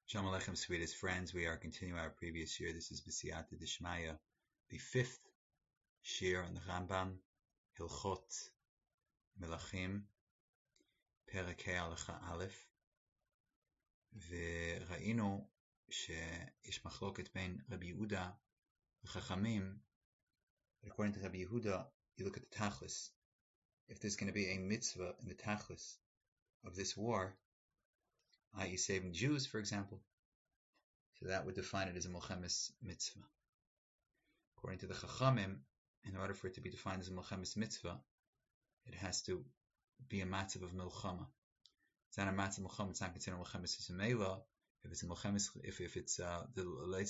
Shalom Aleichem, sweetest friends. We are continuing our previous year. This is B'siyata Dishmaya, the fifth shir on the Rambam, Hilchot Melachim, Perek Halacha Aleph. וראינו שיש מחלוקת בין רבי יהודה וחכמים. According to Rabbi Yehuda, you look at the tachlis. If there's going to be a mitzvah in the tachlis of this war, i.e. saving Jews, for example, so that would define it as a Milchemes mitzvah. According to the Chachamim, in order for it to be defined as a Milchemes mitzvah, it has to be a matzav of milchama. It's not a matzav of milchama, it's not considered Milchemes Yisraela. If it's a Milchemes, if it's the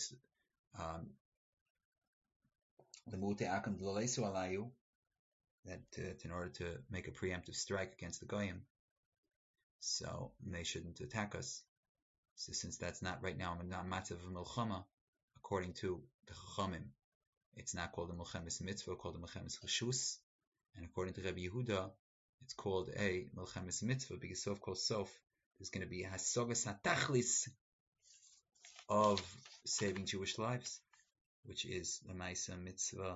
Mu'te Akam D'Leisu Alayu, that in order to make a preemptive strike against the Goyim, so they shouldn't attack us. So since that's not right now, not matzav of milchama, according to the Chachamim, it's not called a Milchemes mitzvah, called a Milchemes Reshus, and according to Rabbi Yehuda, it's called a Milchemes mitzvah because sof kol sof, there's going to be a hasogas hatachlis of saving Jewish lives, which is the Maisa mitzvah.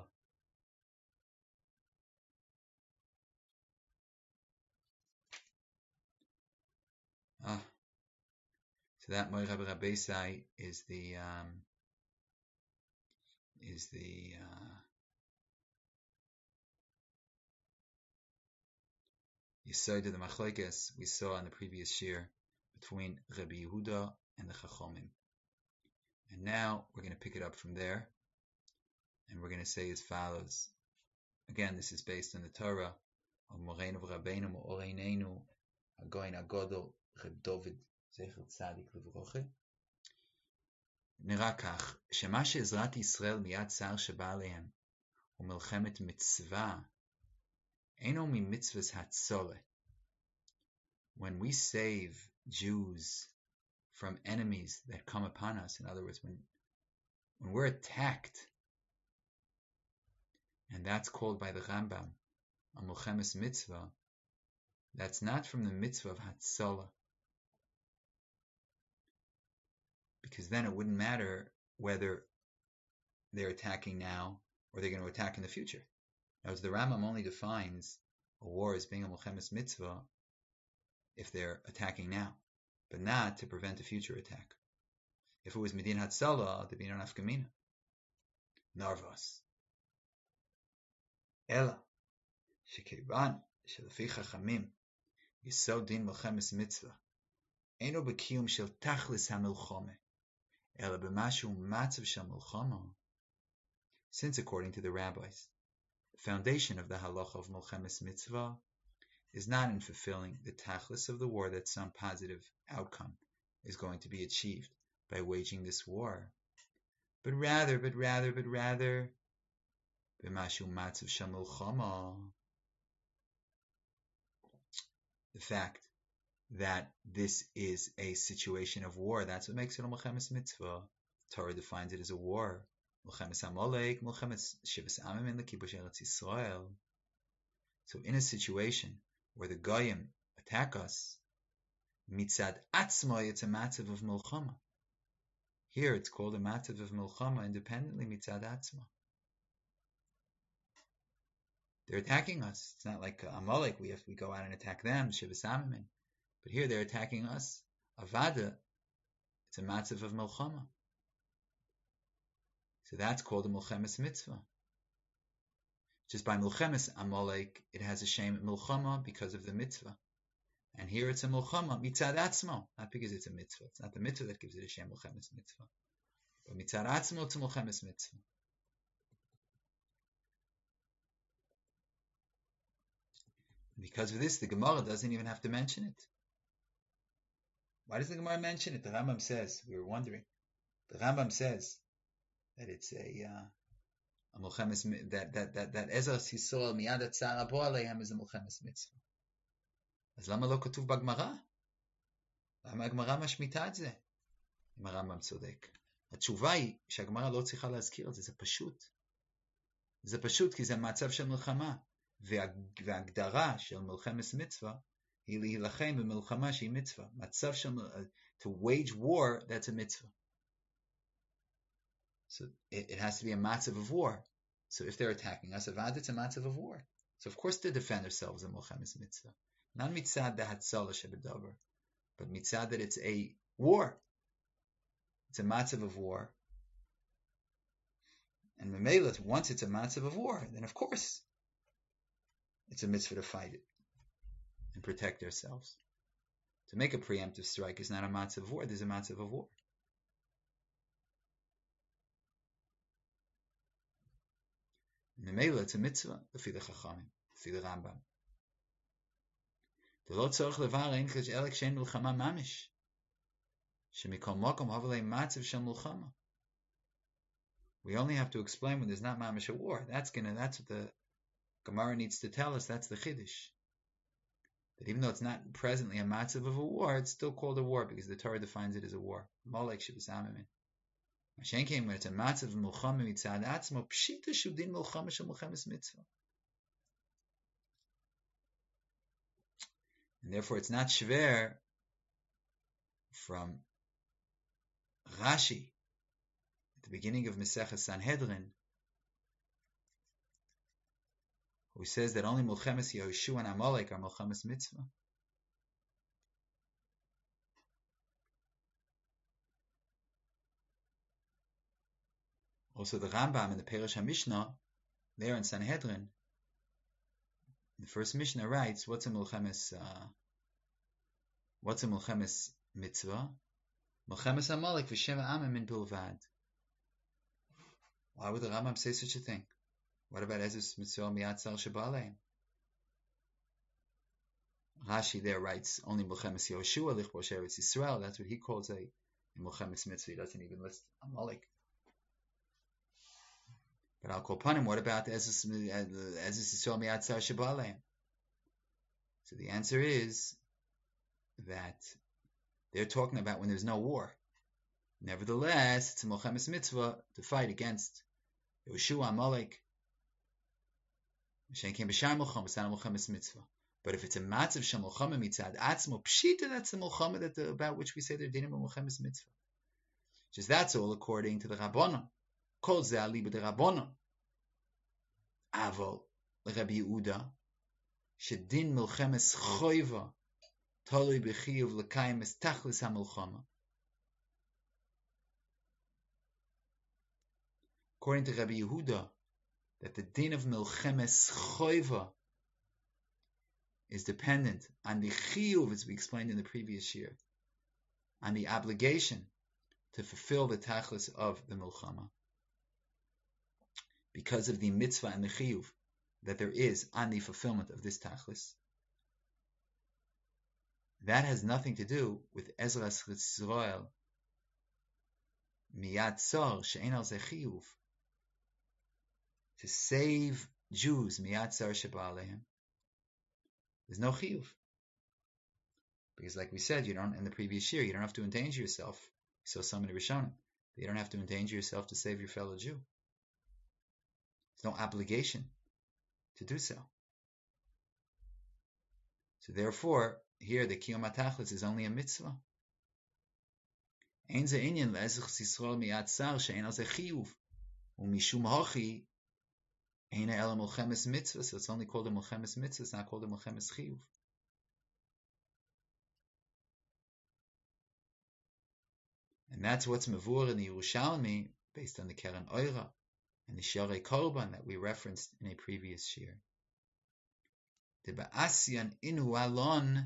So that Moy Rabbi Rabbeisai is the Yesod of the Machlokes we saw in the previous year between Rabbi Yehuda and the Chachamim. And now we're going to pick it up from there, and we're going to say as follows. Again, this is based on the Torah of Moreinu Rabbeinu Mo'oreinenu Hagoyin Agodol Reb David Zecher Tzadik Livroche. נראה כך, שמה שעזרת ישראל מיד צער שבא עליהם הוא מלחמת מצווה, אינו ממצוות הצולה. When we save Jews from enemies that come upon us, in other words, when we're attacked, and that's called by the Rambam a Milchemes mitzvah, that's not from the mitzvah of Hatzalah. Because then it wouldn't matter whether they're attacking now or they're going to attack in the future. Now, the Rambam only defines a war as being a Milchemes mitzvah if they're attacking now, but not to prevent a future attack. If it was Medin Hatzalah, there'd be no nafkamina. Narvas. Ela. Shekiban. Shelafi Chachamim. Yisod din Milchemes mitzvah. Eino b'kiyum shel tachlis ha-milchome. Ela b'mashu matzav shel milchama. Since according to the rabbis, the foundation of the halacha of Milchemes mitzvah is not in fulfilling the tachlis of the war that some positive outcome is going to be achieved by waging this war, but rather, b'mashu matzav shel milchama, the fact that this is a situation of war. That's what makes it a Milchemes mitzvah. Torah defines it as a war. Milchemes Amalek, Milchemes Shivas Amim in the Kibush Eretz Yisrael. So in a situation where the Goyim attack us, mitzad atzma, it's a matzav of milchama. Here it's called a matzav of milchama independently mitzad atzma. They're attacking us. It's not like Amalek, we go out and attack them, Shivas Amim. But here they're attacking us. Avada, it's a matzav of milchama. So that's called a Milchemes mitzvah. Just by Milchemes Amalek, it has a shem milchama because of the mitzvah. And here it's a milchama mitzad atzmo, not because it's a mitzvah. It's not the mitzvah that gives it a shem Milchemes mitzvah. But mitzad atzmo, it's a Milchemes mitzvah. Because of this, the Gemara doesn't even have to mention it. Why does the Gemara mention it? The Rambam says, we were wondering, the Rambam says that it's a Milchemes, that Ezras Yisrael miyad hatzara bo aleihem is a Milchemes mitzvah. אז למה לא כתוב בגמרא? למה הגמרא משמיטה את זה? אם הרמב"ם צודק. התשובה היא שהגמרא לא צריכה להזכיר את זה, זה פשוט. זה פשוט כי זה מצב של מלחמה, וההגדרה של מלחמת מצווה Hilachem b'milchama she mitzvah. Matzav shel to wage war, that's a mitzvah. So it has to be a matzav of war. So if they're attacking us, avad, it's a matzav of war. So of course they defend themselves in milchemes mitzvah. Not mitzad the hatzalah shebedavar, but mitzad that it's a war. It's a matzav of war. And memela, once it's a matzav of war, then of course it's a mitzvah to fight it and protect ourselves. To make a preemptive strike is not a matzav of war, there's a matzav of war. Memela, it's a mitzvah, lefi the Chachamim, lefi the Rambam. The lo tzorich levar ein elek shein milchama mamish, shemikol mokom havelei matzav shel milchama. We only have to explain when there's not mamish a war. That's what the Gemara needs to tell us. That's the chiddush. That even though it's not presently a matzav of a war, it's still called a war because the Torah defines it as a war. Molek shebesamim. Mashen came when it's a matzav of milchama mitzad atzmo pshita shudin milchama shel milchemes mitzvah. And therefore, it's not shver from Rashi at the beginning of Masechah Sanhedrin, who says that only Milchemes Yehoshua and Amalek are Milchemes Mitzvah. Also, the Rambam in the Perush HaMishnah, there in Sanhedrin, the first Mishnah writes, what's a Milchemes Mitzvah? Milchemes Amalek v'sheva amim min bilvad. Why would the Rambam say such a thing? What about Ezus Mitzvah Miyatzar Shebaleim? Rashi there writes only Milchemes Yehoshua Lichbosh Eretz Yisrael. That's what he calls a Milchemes Mitzvah. He doesn't even list Amalek. But I'll call upon him. What about Ezus Yisrael Miyatzar Shebaleim? So the answer is that they're talking about when there's no war. Nevertheless, it's a Milchemes Mitzvah to fight against Yehoshua, Amalek. But if it's a matzav shel milchama mitzad atzmo pshita, that's the milchama about which we say they're dinim milchemes mitzvah. Just that's all according to the Rabbanon. Kol ze ali b'de Rabbanon. Avol leRabbi Yehuda shedin milchemes choiva tolui b'chiyuv l'kayim es tachlis hamilchama. According to Rabbi Yehuda, that the din of milchemes choiva is dependent on the chiyuv, as we explained in the previous year, on the obligation to fulfill the tachlis of the milchama, because of the mitzvah and the chiyuv that there is on the fulfillment of this tachlis. That has nothing to do with Ezras Yisrael miyad tzar she'en al ze chiyuv, to save Jews miyad tzar sheba alehem. There's no chiyuv. Because like we said, you don't, in the previous year, you don't have to endanger yourself. You saw some in the Rishonim. You don't have to endanger yourself to save your fellow Jew. There's no obligation to do so. So therefore, here the Kiyum HaTachlis is only a mitzvah. Ein ze inyan le'ezich Yisrael miyad tzar she'en al ze chiyuv. U'mishum hachi Eina ela milchemes mitzvah, so it's only called a milchemes mitzvah, it's not called a milchemes chiyuv. And that's what's mavur in the Yerushalmi, based on the Keren Oira and the Sharei Korban that we referenced in a previous year. The Ba'asyan inu alon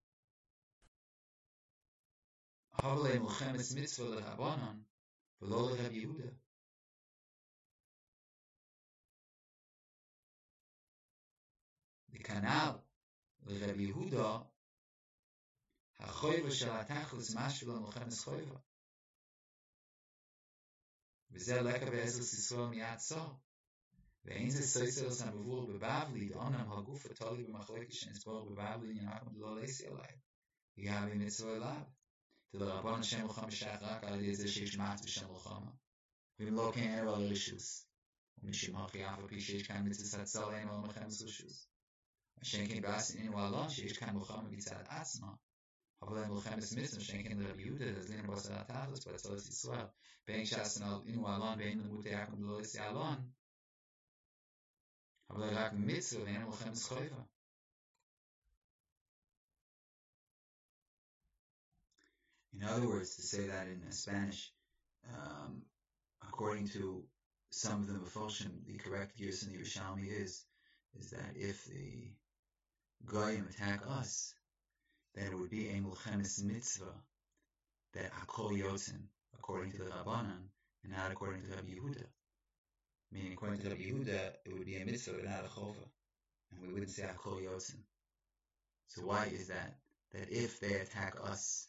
havle milchemes mitzvah leRabbanon v'lo leRabbi Yehuda. The canal leRabbi Yehuda hachoyva shel hatachlis mashul milchemes choyva. V'zeh leka be'ezras Yisrael miyad tzar. Ve'ein ze soiser samavur bebavli d'onam haguf atoli b'machlekes shenisbor bebavli yinakum d'lo leisi alay. Yihavi mitzvah elav. To the Rabban Hashem milchama shach rak al yedei ze sheish matz b'shem milchama. V'im lo kein ero al rishus. U'mishum hachi afa pi sheish kan mitzvah satzal eim al milchemes rishus. Mashen ken ba'asin inu alon sheish kan milchama mitzad atzma. Havla milchemes mitzvah mashen ken Rabbi Yehuda zlin basar atachlis b'atzalas Yisrael bein shasen al inu alon bein lemute yakum l'lois alon. Havla rak mitzvah ve'en milchemes choiva. In other words, to say that in Spanish, according to some of the Mefoshim, the correct use in the Yerushalmi is that if the Goyim attack us, then it would be a Mulchemes mitzvah that Hakol Yotzim, according to the Rabbanan, and not according to Rabbi Yehuda. Meaning, according to Rabbi Yehuda, it would be a mitzvah, but not a chova, and we wouldn't say Hakol Yotzim. So why is that? That if they attack us,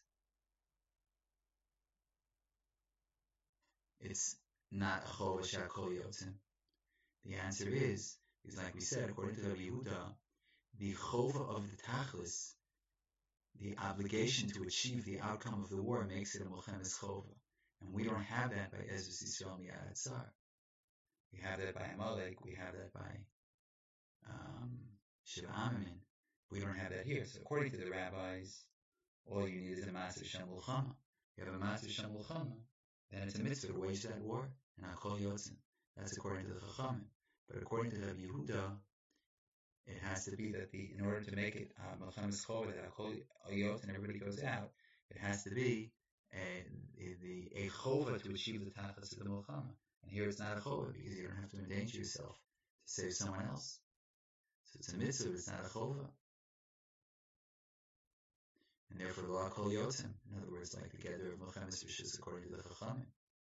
it's not a chova she'Hakol Yotzim? The answer is like we said, according to Rabbi Yehuda, the chova of the tachlis, the obligation to achieve the outcome of the war, makes it a Mulchemes chova. And we don't have that by Ezras Yisrael Miyad Tzar. We have that by Amalek, we have that by Shiva Amamin. We don't have that here. So according to the rabbis, all you need is a Matzah Shem Mulchama. You have a Matzah Shem Mulchama, then it's a mitzvah to wage that war, and Hakol Yotzim. That's according to the Chachamim. But according to Rabbi Yehuda, it has to be that in order to make it Melchemes Chova, that Hakol Yotzim and everybody goes out, it has to be a Chova to achieve the Tachlis of the Melchama. And here it's not a Chova because you don't have to endanger yourself to save someone else. So it's a mitzvah, but it's not a Chova. And therefore, the law Hakol Yotzim, in other words, like the gather of Melchemes Rishus according to the Chachamim.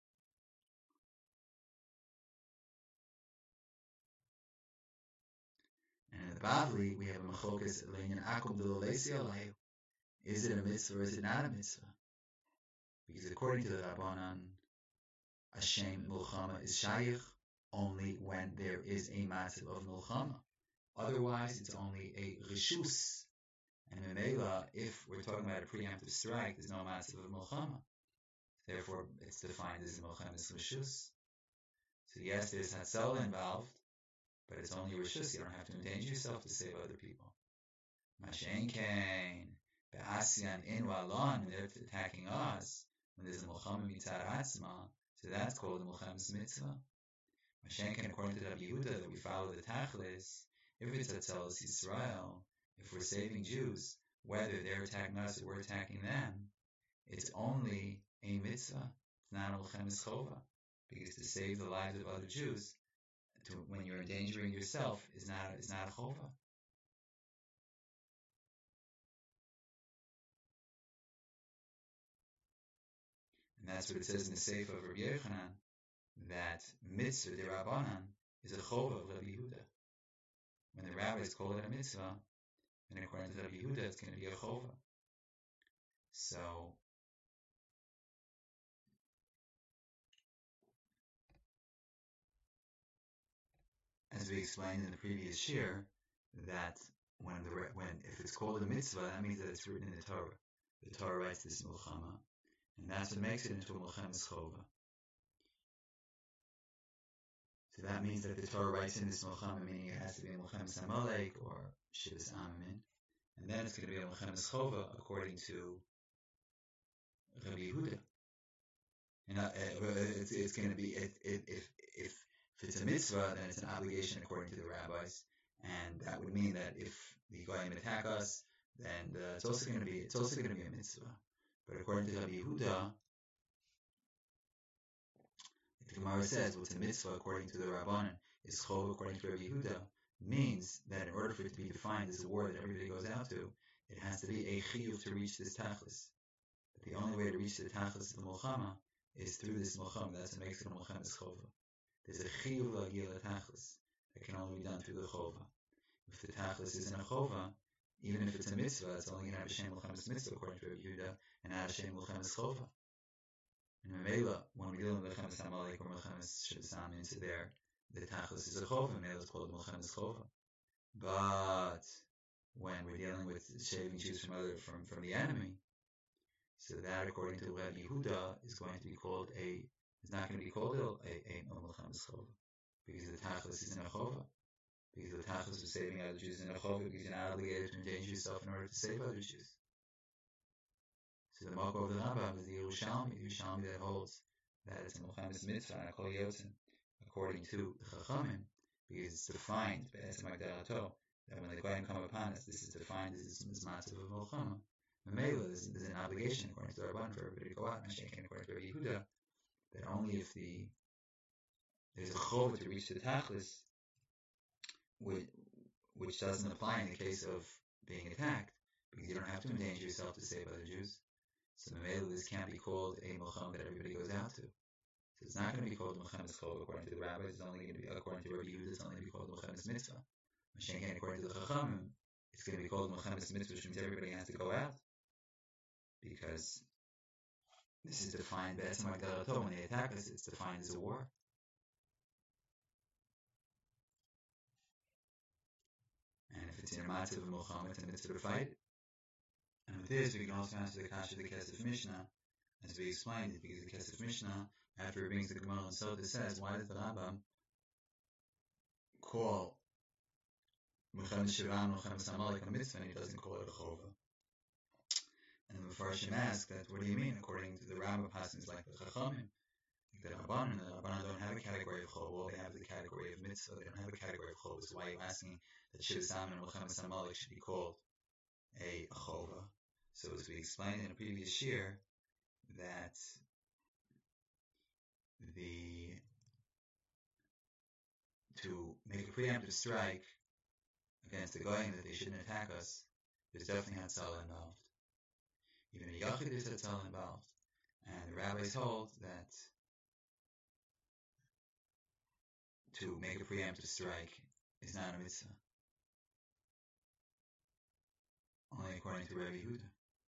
And in the Bavli, we have a Machokas Leinin Akum D'Lolesi Alayu. Is it a mitzvah or is it not a mitzvah? Because according to the Rabbanan, Hashem Mulchama is Shayich only when there is a massive of Mulchama. Otherwise, it's only a Rishus. And in Mela, if we're talking about a preemptive strike, there's no massive of Mulchama. Therefore, it's defined as a Mulchama's Rishus. So yes, there's Hatzalah involved, but it's only Rishus. You don't have to endanger yourself to save other people. Mashen Kain, Be'asyan Inu Alon, when they're attacking us, when there's a Mulchama Mitzad Atzma, so that's called a Mulchamas Mitzvah. Mashen Kain, according to Rabbi Yehuda, that we follow the Tachlis, if it's Hatzalas Yisrael, if we're saving Jews, whether they're attacking us or we're attacking them, it's only a mitzvah. It's not a Mulchemes Chova, because to save the lives of other Jews, when you're endangering yourself, is not a Chova. And that's what it says in the Sefer of Rabbi Yochanan, that mitzvah derabanan is a Chova of Rabbi Yehuda. When the rabbis call it a mitzvah, and according to Rabbi Yehuda, it's going to be a chova. So, as we explained in the previous shir, that when if it's called a mitzvah, that means that it's written in the Torah. The Torah writes this milchama, and that's what makes it into a milchemes chova. So that means that the Torah writes in this milchama, meaning it has to be a milchemes Amalek or Shivas Amamin. And then it's going to be a Mulchemes Chova according to Rabbi Yehuda. And it's going to be, if it's a mitzvah, then it's an obligation according to the rabbis. And that would mean that if the Goyim attack us, then it's also going to be a mitzvah. But according to Rabbi Yehuda, the Gemara says what's a mitzvah according to the Rabbanan is chov according to Rabbi Yehuda, means that in order for it to be defined as a war that everybody goes out to, it has to be a chiyuv to reach this tachlis. But the only way to reach the tachlis of the mulchama is through this mulchama. That's what makes it a mulchamas chova. There's a chiyuv l'agil tachlis that can only be done through the chova. If the tachlis isn't a chova, even if it's a mitzvah, it's only going to have a shem mulchamas mitzvah according to Rabbi Yehuda, and not a shem mulchamas chova. And Memela, when we deal with Melchemes Amalek or Melchemes Shibasam into there, the Tachlis is a Chova, Memela is called Melchemes Chova. But when we're dealing with shaving Jews from the enemy, so that according to Rabbi Yehuda is going to be called is not going to be called a Melchemes Chova, because the Tachlis isn't a Chova. because the tachlis of saving other Jews in a chova, because you're not obligated to endanger yourself in order to save other Jews. So the Makov of the Rambam is the Yerushalmi that holds that it's a Milchemes Mitzvah and a Kol Yotzim, according to the Chachamim, because it's defined, Be'etzem Agdarato, that when the Goyim come upon us, this is defined as this matzav of Milchama. Mamela, there's an obligation according to the Rabban for everybody to go out, Mashiach according to Rabbi Yehuda, that only if there's a chova to reach to the tachlis, which doesn't apply in the case of being attacked, because you don't have to endanger yourself to save other Jews. So Mamela, this can't be called a Milchama that everybody goes out to. So it's not going to be called Milchemes Chova according to the rabbis. It's only going to be, according to Rabbi Yehuda, it's only going to be called Milchemes Mitzvah. Mashiach according to the Chachamim, it's going to be called Milchemes Mitzvah, which means everybody has to go out, because this is defined Be'etzem Agdarato. When they attack us, it's defined as a war. And if it's in a matzav of Milchama, it's a mitzvah to fight it. And with this, we can also answer the kasha of the Kesef Mishnah, as we explained it, because the Kesef Mishnah, after it brings the Gemara and Sota, says, why does the Rambam call Milchemes Shiva, Milchemes Amalek a mitzvah, and he doesn't call it a chova? And the Mefarshim ask that, what do you mean? According to the Rambam passages like the Chachamim, like the Rabbanan don't have a category of chova. Well, they have the category of mitzvah. They don't have a category of chova. So why are you asking that Shiva Salmon and Milchemes Amalek should be called a chova? So as we explained in a previous year, that to make a preemptive strike against the Goyim that they shouldn't attack us, there's definitely Hatzalah involved. Even a Yachid, there's Hatzalah involved. And the rabbis hold that to make a preemptive strike is not a mitzvah, only according to Rabbi Yehuda.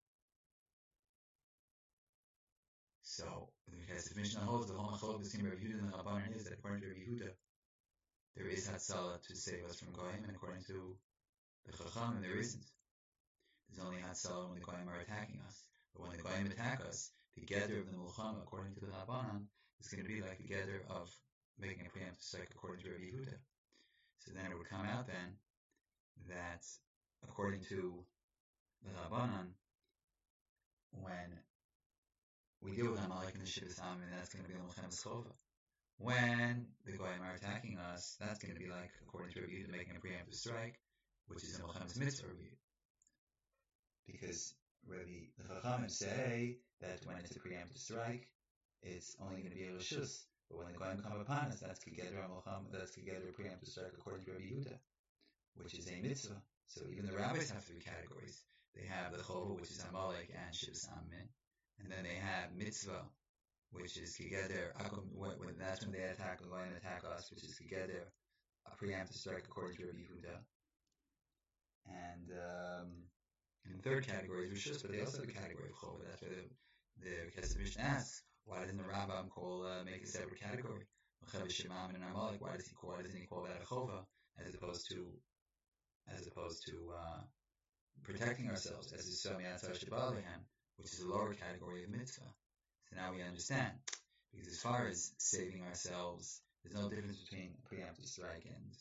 So, the Kesef Mishnah holds the whole machlok between Rabbi Yehuda and the Rabbanan is that according to Rabbi Yehuda, there is Hatzalah to save us from Goyim, and according to the Chachamim, there isn't. There's only Hatzalah when the Goyim are attacking us. But when the Goyim attack us, the gather of the Milchama, according to the Rabbanan, is going to be like the gather of making a preemptive strike according to Rabbi Yehuda. So then it would come out then that according to the Rabbanan, when we deal with Amalek and the Shiva Salmon, that's going to be the Milchemes Chova. When the Goyim are attacking us, that's going to be like, according to Rabbi Yehuda, making a preemptive strike, which is a Milchemes Mitzvah review. Because the Chachamim say that when it's a preemptive strike, it's only going to be a Rishus. But when the Goyim come upon us, that's together a preemptive strike according to Rabbi Yehuda, which is a mitzvah. So even the rabbis have three categories. They have the Chova, which is Amalek and Shiva Salmon. And then they have mitzvah, which is together, that's when they attack, the Goyim attack us, which is together a preemptive strike according to Rabbi Yehuda. And the third category is Rishus, but they also have a category of Chova. That's why the Kesef Mishnah asks, why doesn't the Rambam make a separate category? Milchemes Shimam and Amalek, why doesn't he call that a Chova, as opposed to protecting ourselves, as is Somi Atzar Shabalehem, which is a lower category of mitzvah. So now we understand, because as far as saving ourselves, there's no difference between a preemptive strike and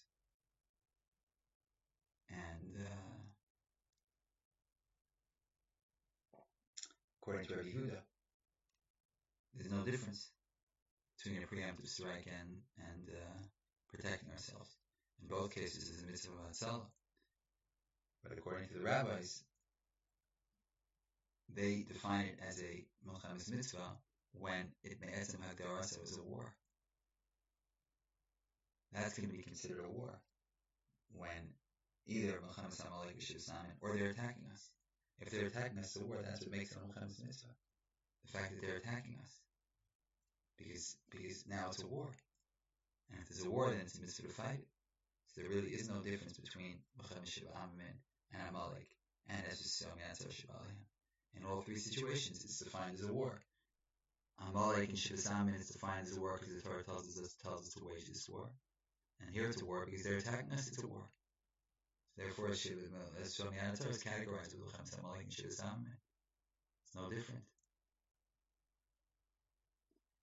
according to Rabbi Yehuda, there's no difference between a preemptive strike and protecting ourselves. In both cases, it's a mitzvah of Hatzalah. But according to the rabbis, they define it as a Milchemes Mitzvah when it me'etzem hagdarasa as a war. That's going to be considered a war when either Milchemes Amalek or Shiva Salmon, or they're attacking us. If they're attacking us, it's a war. That's what makes it a Milchemes Mitzvah. The fact that they're attacking us, because now it's a war, and if there's a war, then it's a mitzvah to fight it. So there really is no difference between Milchemes Shiva Salmon and Amalek, and as just Somi Atzar Shabalehem. In all three situations, it's defined as a war. Amalek and Shiva Salmon is defined as a war because the Torah tells us to wage this war. And here it's a war because they're attacking us, it's a war. Therefore, as Somi Atzar is categorized with Milchemes Amalek and Shiva Salmon. It's no different.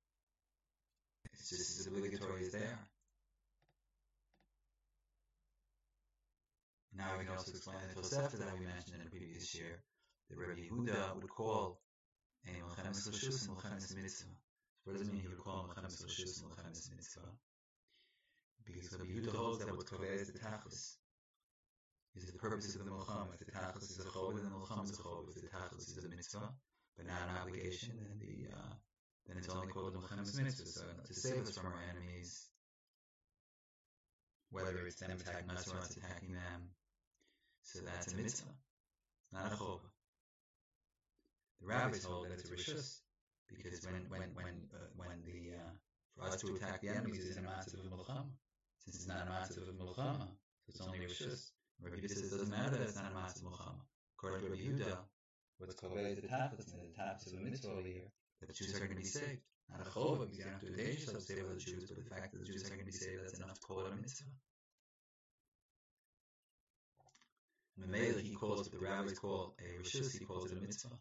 It's just as obligatory as they are. And now we can also explain the Tosefta that we mentioned in the previous year, that Rabbi Yehuda would call a Melchemes Reshus and Melchemes Mitzvah. So what does it mean he would call Melchemes Reshus and Melchemes Mitzvah? Because Rabbi Yehuda holds that what Koveh is the Tachlis. Is the purpose of the Melchama. If the Tachlis is a Chov, then the Melchama is a Chov. If the Tachlis is a Mitzvah, but not an obligation, then it's only called the Melchemes Mitzvah. So to save us from our enemies, whether it's them attacking us or us attacking them, so that's a Mitzvah, not a Chov. The rabbis hold that it's a Rishus, because when the for us to attack the enemies is in a matzav of Melchama. Since it's not a matzav of Melchama, so it's only a Rishus. Rabbi Yehuda says it doesn't matter that it's not a matzav of Melchama. According to Rabbi Yehuda, what's Koveh is the Tachlis, and the Tachlis of a Mitzvah over here, that the Jews are going to be saved. Not a Chova, because you don't have to endanger yourself to save other Jews, but the fact that the Jews are going to be saved, that's enough to call it a Mitzvah. And the Mele, he calls what the rabbis call a Rishus, he calls it a Mitzvah.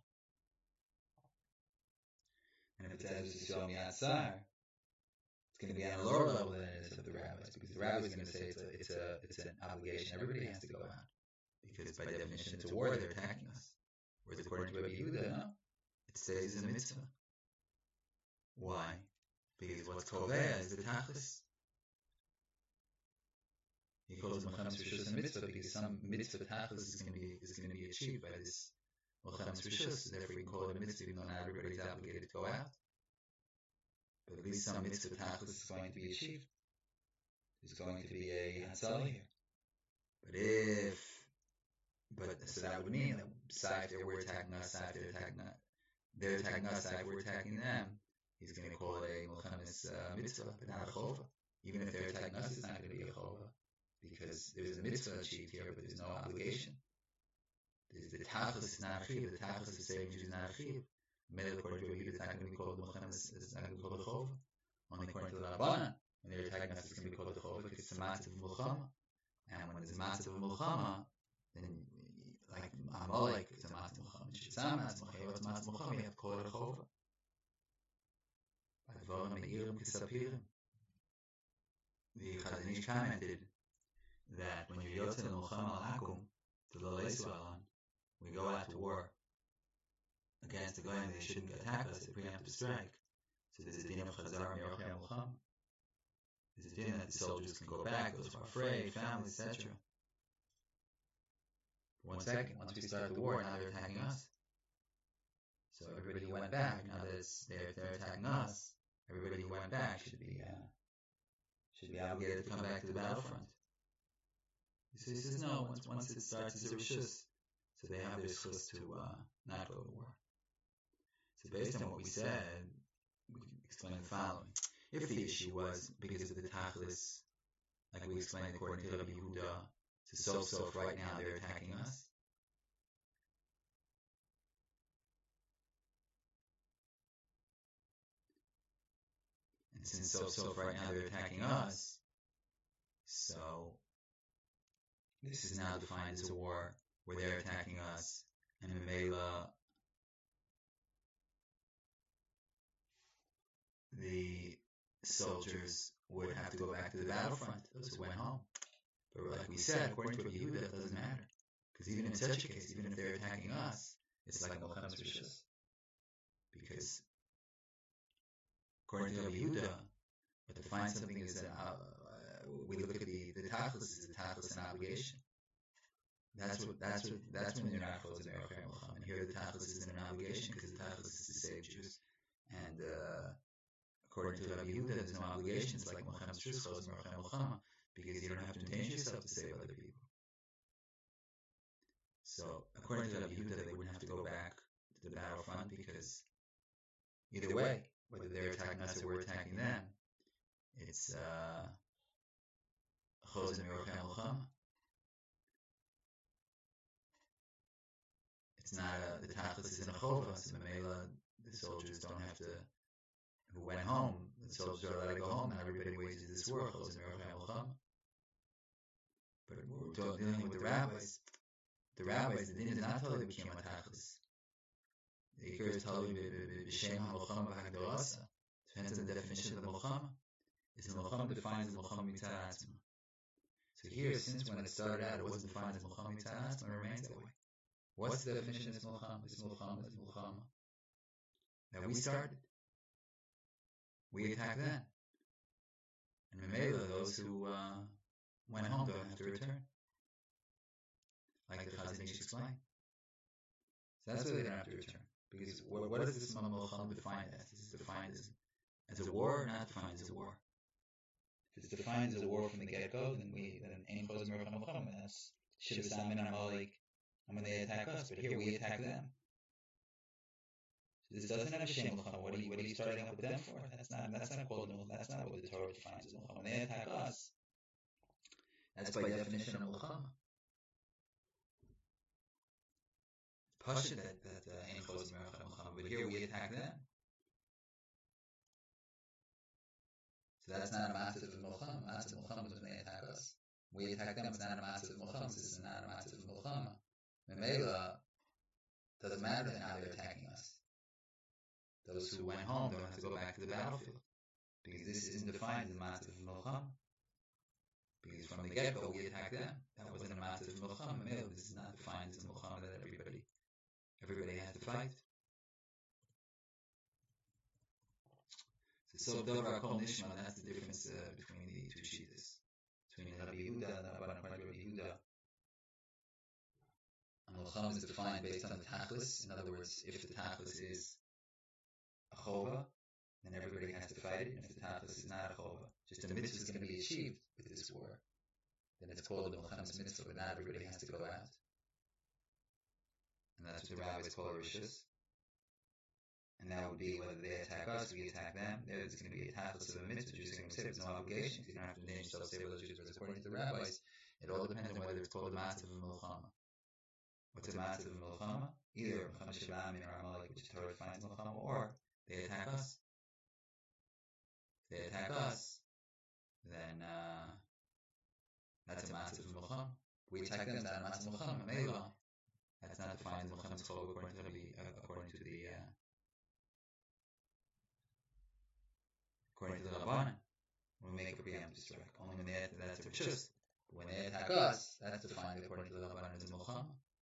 And if it's as you saw me outside, it's going to be on a lower level than it is of the rabbis, because the rabbis are going to say it's an obligation. Everybody has to go out, because by definition it's a war. They're attacking us. Whereas according to Rabbi Yehuda, no, it stays as a mitzvah. Why? Because what's Koveh is the Tachlis. He calls it Melchemes Reshus a mitzvah because some mitzvah Tachlis is going to be achieved by this Melchemes Reshus. Therefore, we can call it a mitzvah, even though not everybody's obligated to go out. But at least some mitzvah Tachlis is going to be achieved. There's going to be a Hatzalah here. So that would mean that Saif, we're attacking us, Saif, they're attacking us, Saif, we're attacking them. He's going to call it a Melchemes mitzvah, but not a Chova. Even if they're attacking us, it's not going to be a Chova, because there's a mitzvah achieved here, but there's no obligation. The Tachlis is not a Chiv. The Tachlis is saving Jews, not a Chiv. Mele, according to Rabbi Yehuda, it's not going to be called the Melchemes, it's not going to be called a Chova. Only according to the Rabbanan, when they're attacking us, it's going to be called a Chova, because it's a matzav of Melchama. And when it's a matzav of Melchama, then like Amalek, it's a matzav of Melchama. Shitzam, it's a matzav of Melchama, you have to call it a Chova. The Chazon Ish commented that when you're Yotzei L'Melchama Al-Akum, to the Leisualan, we go out to war against the Goyim, they shouldn't attack us, a preemptive strike. So there's a din of Chazar Mi'orchei Melchama. There's a din that the soldiers can go back, those who are afraid, families, etc. 1 second, once we start the war, now they're attacking us. So everybody who went back, now that they're attacking us, everybody who went back should be obligated to come back to the battlefront. He says no, once it starts as a Rishus, so they have their schus to not go to war. So based on what we said, we can explain the following. If the issue was because of the Tachlis, like we explained according to Rabbi Yehuda, so Sof right now they're attacking us. And since Sof right now they're attacking us, so this is now defined as a war where they're attacking us, and Mimela, the soldiers would have to go back to the battlefront, those who went home. But like we said, according to Rabbi Yehuda, it doesn't matter. Because even in such a case, even if they're attacking us, it's like Melchemes Reshus. Because according to Rabbi Yehuda, but to find something is we look at the Tachlis, is the Tachlis an obligation. That's when they're not close to Me'orchei Melchama. And here the Tachlis isn't an obligation because the Tachlis is to save Jews. And according to Rabbi Yehuda, there's no obligations like Melchemes Reshus, close to Me'orchei Melchama, because you don't have to endanger yourself to save other people. So according to Rabbi Yehuda, they wouldn't have to go back to the battlefront because either way, whether they're attacking us or we're attacking them, it's close to Me'orchei Melchama. It's not the Tachlis isn't a Chova, so Mamela, the soldiers don't have to, who went home, the soldiers are allowed to go home, not everybody wages this war, close to Me'orchei Melchama. But we're dealing with the rabbis, the din is not totally became a Tachlis. The Ikar is totally b'shem ha-Melchama v'hagdarasa. Depends on the definition of the Melchama. Is the Melchama defines the Melchama mitzad atzma. So here, since when it started out, it wasn't defined as Milchama Mitzad Atzma, it remains that way. What's the definition of Milchama? It's Milchama that we started. We attack them. And Memela, those who went home don't have to return. Like the Chazon Ish explained. So that's why they don't have to return. Because what is this Milchama defined as? Is it defined as a war or not defined as a war? If it's defined as a war from the get-go, then Ein Chos Merach Milchama. That's Shivas Amin Amalek, and when they attack us. But here we attack them. So this doesn't have a Shem Milchama. What are you starting up with them for? That's not called Milchama. That's not what the Torah defines as Milchama. When they attack us, that's by definition of Milchama. Pasha that Ein Chos Merach Milchama. But here we attack them. So that's not a massive Milchama. Massive Milchama is when they attack us. We attack them. It's not a massive Milchama. This is not a massive Milchama. Memela, doesn't matter then how they're attacking us. Those who went home don't have to go back to the battlefield. Because this isn't defined as a massive Milchama. Because from the get-go we attack them. That wasn't a massive Milchama. Memela, this is not defined as a Milchama that everybody has to fight. So Dover Kol Nishma, that's the difference between the two Shittas. Between Rabbi Yehuda and Rabban Rabbi Yehuda. Milchama is defined based on the Tachlis. In other words, if the Tachlis is a Chova, then everybody has to fight it. And if the Tachlis is not a Chova, just a mitzvah is going to be achieved with this war, then it's called the Milchama's mitzvah, but not everybody has to go out. And that's what the rabbis call Rishus. And that would be whether they attack us, we attack them. There's going to be a tachlis of a mitzvah. Jews are going to say there's no obligation. You don't have to name yourself, say whether Jews, but according to the rabbis, it all depends on whether it's called a matzah of Milchama. What's a matzah of Milchama? Either Milchama Sheva Amin or Amalek, which the Torah defines Milchama, or they attack us. If they attack us, then that's a matzah of Milchama. We attack them, that's not a matzah of Milchama. Mela, that's not defined as Milchama's Chol according to the Rabbanan, when we make a preemptive strike. Only when they attack, that's a Rishus. When they attack us, that's defined according to the Rabbanan as a Milchama.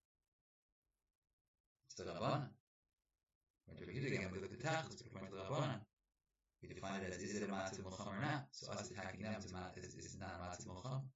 It's the Rabbanan. When we look at the Tachlis, according to the Rabbanan, we define it as is it a matzah of Milchama or not. So us attacking them is not a matzah of Milchama.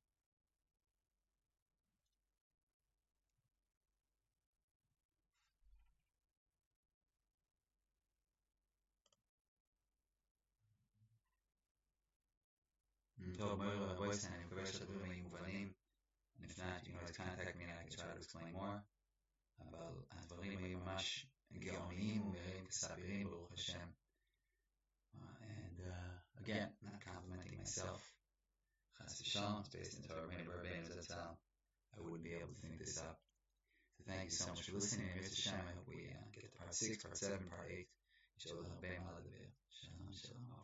טוב, בואי סעני, אני מקווה שהדברים היו מובנים. And if not, you can always contact me and I can try to explain more. אבל הדברים היו ממש גאוניים ומהירים כסבירים, ברוך השם. And again, not complimenting myself. Chas v'shalom, it's based in Torah, Rabbeinu Zatzal. I wouldn't be able to think this up. So thank you so much for listening. I hope we get to part 6, part 7, part 8. Shalom, Shalom.